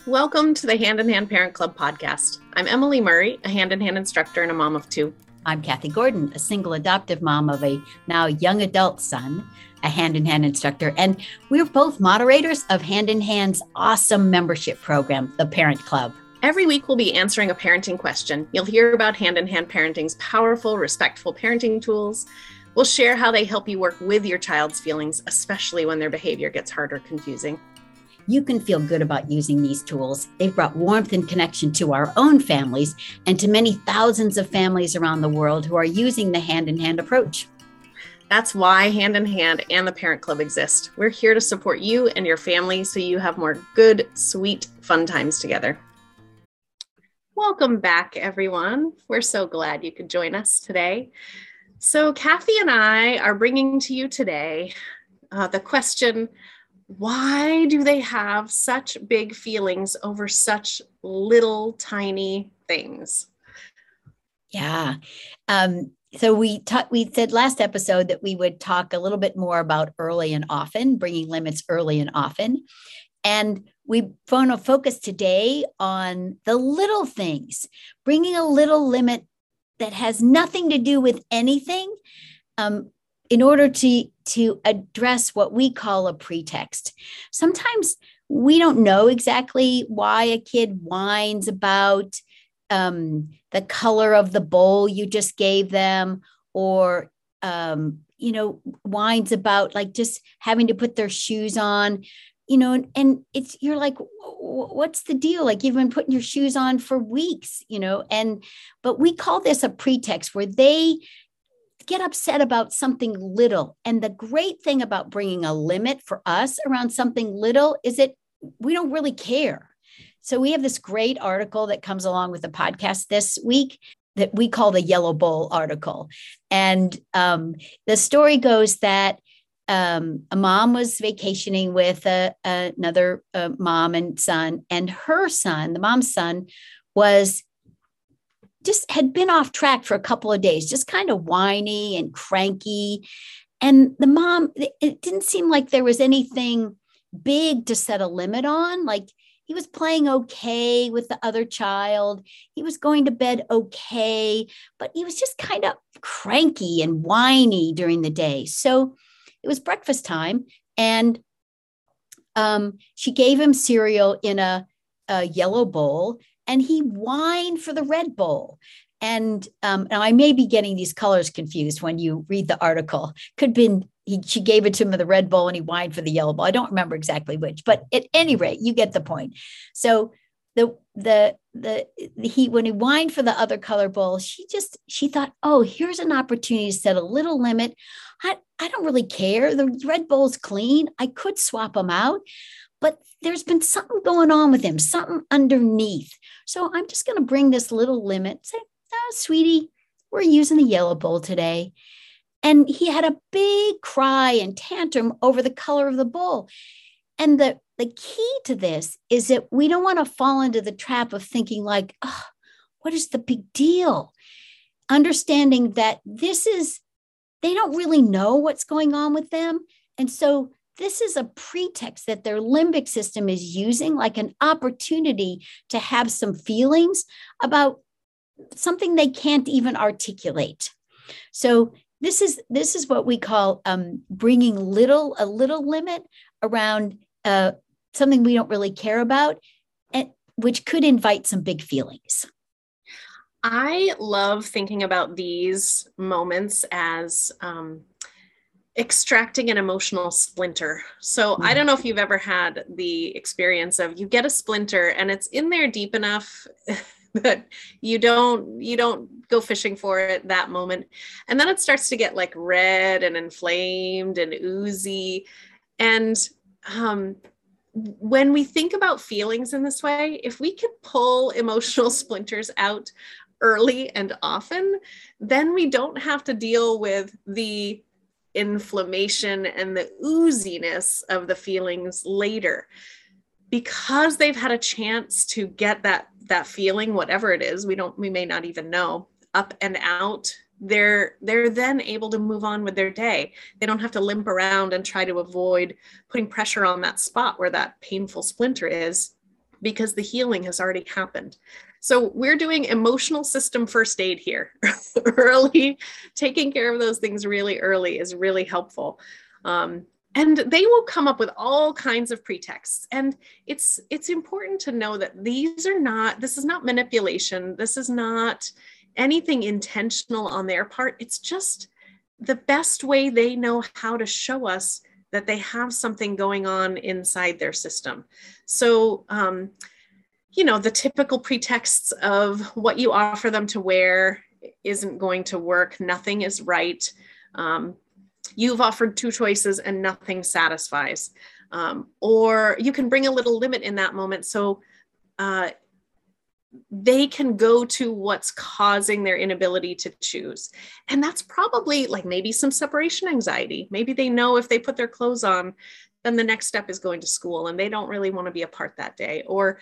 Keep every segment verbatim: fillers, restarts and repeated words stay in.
Welcome to the Hand in Hand Parent Club podcast. I'm Emily Murray, a hand in hand instructor and a mom of two. I'm Kathy Gordon, a single adoptive mom of a now young adult son, a hand in hand instructor, and we're both moderators of Hand in Hand's awesome membership program, the Parent Club. Every week we'll be answering a parenting question. You'll hear about Hand in Hand Parenting's powerful, respectful parenting tools. We'll share how they help you work with your child's feelings, especially when their behavior gets hard or confusing. You can feel good about using these tools. They've brought warmth and connection to our own families and to many thousands of families around the world who are using the hand-in-hand approach. That's why Hand in Hand and the Parent Club exist. We're here to support you and your family so you have more good, sweet, fun times together. Welcome back, everyone. We're so glad you could join us today. So Kathy and I are bringing to you today uh, the question, why do they have such big feelings over such little tiny things? Yeah. Um, so we talked, we said last episode that we would talk a little bit more about early and often, bringing limits early and often. And we want to focus today on the little things, bringing a little limit that has nothing to do with anything, um, in order to, to address what we call a pretext. Sometimes we don't know exactly why a kid whines about um, the color of the bowl you just gave them, or, um, you know, whines about like just having to put their shoes on, you know, and, and it's, you're like, what's the deal? Like you've been putting your shoes on for weeks, you know, and, but we call this a pretext where they get upset about something little. And the great thing about bringing a limit for us around something little is that we don't really care. So we have this great article that comes along with the podcast this week that we call the Yellow Bowl article. And um, the story goes that um, a mom was vacationing with a, another uh, mom and son, and her son, the mom's son, was just had been off track for a couple of days, just kind of whiny and cranky. And the mom, it didn't seem like there was anything big to set a limit on. Like he was playing okay with the other child. He was going to bed okay, but he was just kind of cranky and whiny during the day. So it was breakfast time, and um, she gave him cereal in a, a yellow bowl, and he whined for the red bowl. And um, now I may be getting these colors confused when you read the article. Could be he, she gave it to him in the red bowl and he whined for the yellow bowl. I don't remember exactly which, but at any rate, you get the point. So the the the he when he whined for the other color bowl, she just she thought, oh, here's an opportunity to set a little limit. I I don't really care. The red bowl's clean. I could swap them out. But there's been something going on with him, something underneath. So I'm just going to bring this little limit, say, oh, sweetie, we're using the yellow bowl today. And he had a big cry and tantrum over the color of the bowl. And the, the key to this is that we don't want to fall into the trap of thinking like, oh, what is the big deal? Understanding that this is, they don't really know what's going on with them. And so this is a pretext that their limbic system is using, like an opportunity to have some feelings about something they can't even articulate. So this is this is what we call um, bringing little a little limit around uh, something we don't really care about, and which could invite some big feelings. I love thinking about these moments as um, extracting an emotional splinter. So I don't know if you've ever had the experience of you get a splinter and it's in there deep enough that you don't you don't go fishing for it that moment, and then it starts to get like red and inflamed and oozy. And um when we think about feelings in this way, if we could pull emotional splinters out early and often, then we don't have to deal with the inflammation and the ooziness of the feelings later, because they've had a chance to get that that feeling, whatever it is, we don't we may not even know, up and out. They're they're then able to move on with their day. They don't have to limp around and try to avoid putting pressure on that spot where that painful splinter is. because the healing has already happened. So we're doing emotional system first aid here. Early, taking care of those things really early is really helpful. Um, and they will come up with all kinds of pretexts. And it's it's important to know that these are not, this is not manipulation. This is not anything intentional on their part. It's just the best way they know how to show us that they have something going on inside their system. So, um, you know, the typical pretexts of what you offer them to wear isn't going to work. Nothing is right. Um, you've offered two choices and nothing satisfies. Um, or you can bring a little limit in that moment. So uh, they can go to what's causing their inability to choose. And that's probably like maybe some separation anxiety. Maybe they know if they put their clothes on, then the next step is going to school and they don't really want to be apart that day. Or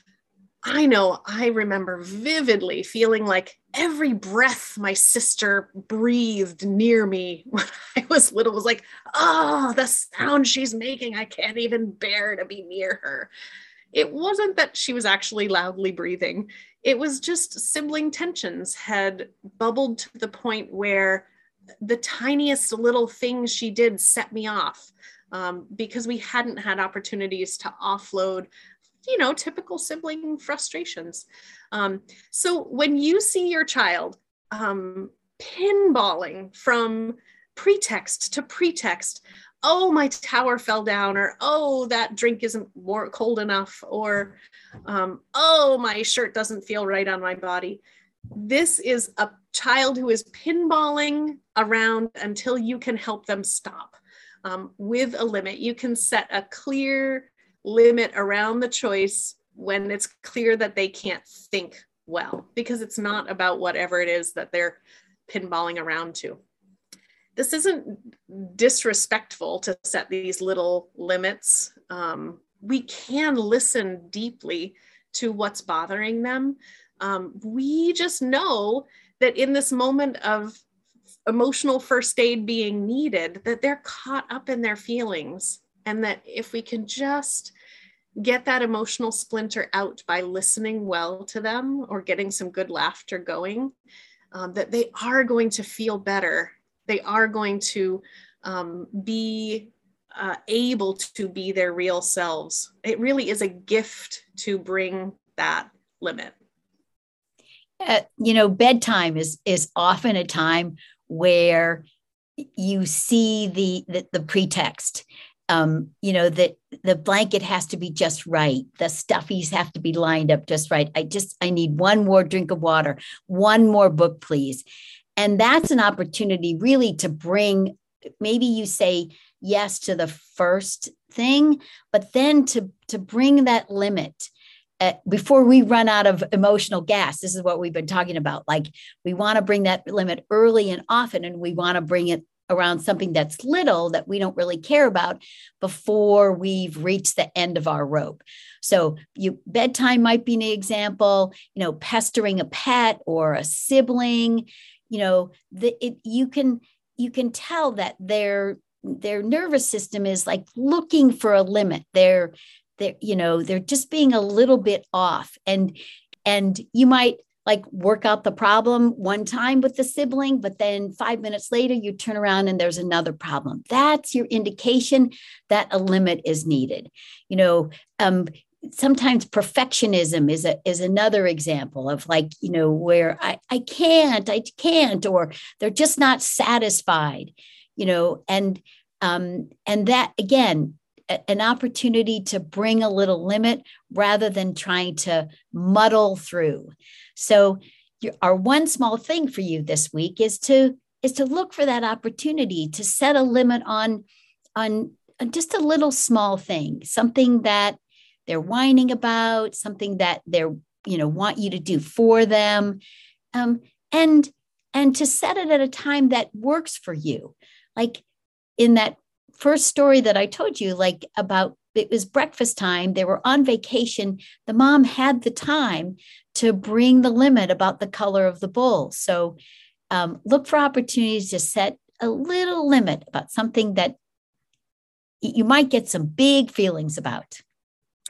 I know I remember vividly feeling like every breath my sister breathed near me when I was little was like, oh, the sound she's making, I can't even bear to be near her. It wasn't that she was actually loudly breathing. It was just sibling tensions had bubbled to the point where the tiniest little things she did set me off um, because we hadn't had opportunities to offload, you know, typical sibling frustrations. Um, so when you see your child um, pinballing from pretext to pretext, oh, my tower fell down, or oh, that drink isn't more cold enough, or um, oh, my shirt doesn't feel right on my body. This is a child who is pinballing around until you can help them stop um, with a limit. You can set a clear limit around the choice when it's clear that they can't think well, because it's not about whatever it is that they're pinballing around to. This isn't disrespectful to set these little limits. Um, we can listen deeply to what's bothering them. Um, we just know that in this moment of emotional first aid being needed, that they're caught up in their feelings. And that if we can just get that emotional splinter out by listening well to them or getting some good laughter going, um, that they are going to feel better. They are going to um, be uh, able to be their real selves. It really is a gift to bring that limit. Uh, you know, bedtime is is often a time where you see the the, the pretext. Um, you know, that the blanket has to be just right. The stuffies have to be lined up just right. I just, I need one more drink of water, one more book, please. And that's an opportunity really to bring, maybe you say yes to the first thing, but then to, to bring that limit uh, before we run out of emotional gas. This is what we've been talking about. Like we want to bring that limit early and often, and we want to bring it around something that's little that we don't really care about before we've reached the end of our rope. So you bedtime might be an example, you know, pestering a pet or a sibling, you know, the, it, you can, you can tell that their, their nervous system is like looking for a limit. They're, they're, you know, they're just being a little bit off, and, and you might like work out the problem one time with the sibling, but then five minutes later, you turn around and there's another problem. That's your indication that a limit is needed. You know, um, sometimes perfectionism is a, is another example of like, you know, where I, I can't, I can't, or they're just not satisfied, you know, and, um, and that again, an opportunity to bring a little limit rather than trying to muddle through. So your, our one small thing for you this week is to is to look for that opportunity to set a limit on, on, on just a little small thing, something that they're whining about, something that they're, you know, want you to do for them. Um, and, and to set it at a time that works for you. Like in that first story that I told you, like about, it was breakfast time. They were on vacation. The mom had the time to bring the limit about the color of the bowl. So um, look for opportunities to set a little limit about something that you might get some big feelings about.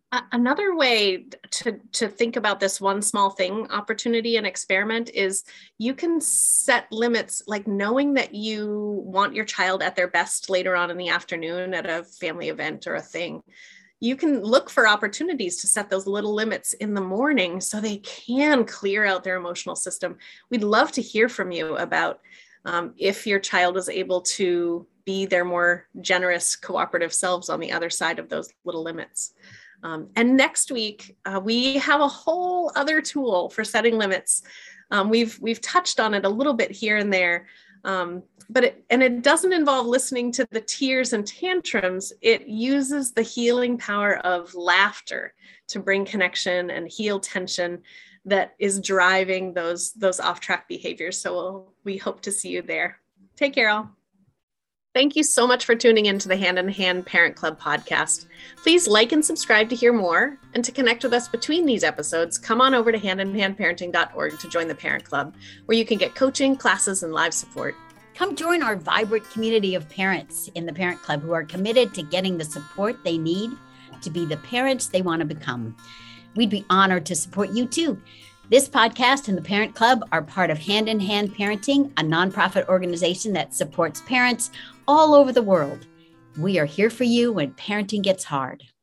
Another way to, to think about this one small thing opportunity and experiment is you can set limits, like knowing that you want your child at their best later on in the afternoon at a family event or a thing. You can look for opportunities to set those little limits in the morning so they can clear out their emotional system. We'd love to hear from you about um, if your child is able to be their more generous, cooperative selves on the other side of those little limits. Um, and next week, uh, we have a whole other tool for setting limits. Um, we've we've touched on it a little bit here and there, um, but it, and it doesn't involve listening to the tears and tantrums. It uses the healing power of laughter to bring connection and heal tension that is driving those those off-track behaviors. So we'll, we hope to see you there. Take care, all. Thank you so much for tuning into the Hand in Hand Parent Club podcast. Please like and subscribe to hear more. And to connect with us between these episodes, come on over to hand in hand parenting dot org to join the Parent Club, where you can get coaching, classes, and live support. Come join our vibrant community of parents in the Parent Club who are committed to getting the support they need to be the parents they want to become. We'd be honored to support you too. This podcast and the Parent Club are part of Hand in Hand Parenting, a nonprofit organization that supports parents all over the world. We are here for you when parenting gets hard.